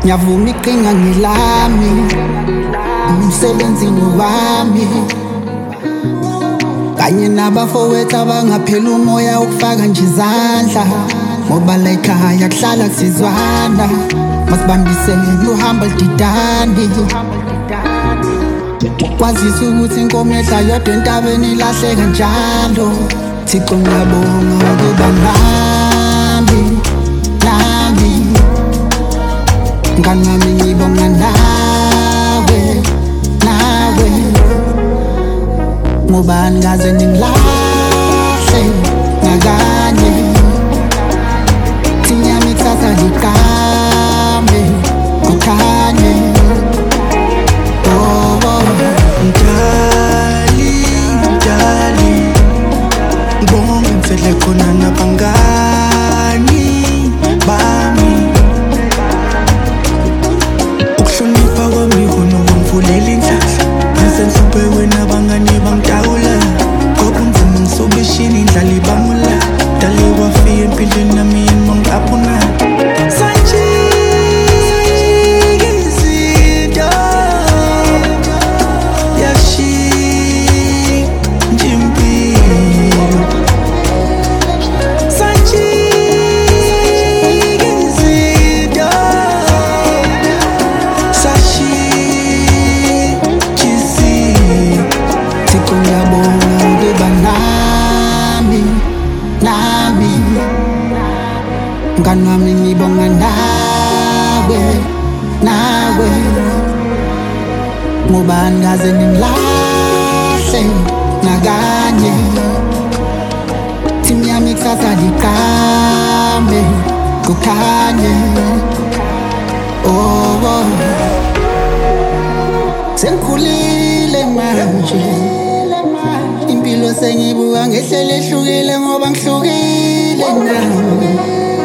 Ngiyavuma iqhinga ngilami, umsebenzini wami, kanye nabafowethu abangaphela umoya ukufaka nje izandla, ngoba la ekhaya kuhlala kusizwana, masibambisene uhambo lididani. Kwazisa ukuthi inkomo edla yodwa entabeni ilahleka njalo. Thixo ngiyabonga ukuba nami, mngani wami ngibonga nawe, ngoba ngikaze ningilahle nakanye. Thini yami kusasa liqame kukhanye. Mdali, ngibonga ngivele khona nabangani bami. Ukuhlonipha kwami khona kwangivulela indlala, ngisenhluphe wena abangani bangitawula. Kwakunzima ngisobishini indlala ibangula, dale wafika empilweni nami yini mangilaphuna. Mngani wami ngibonga nawe, ngoba ngikaze ningilahle nakanye. Thini yami kusasa liqame kukhanye. Sengikhulile manje, impilo sengibuka ngehlelo ehlukile ngoba ngihlukile nawe.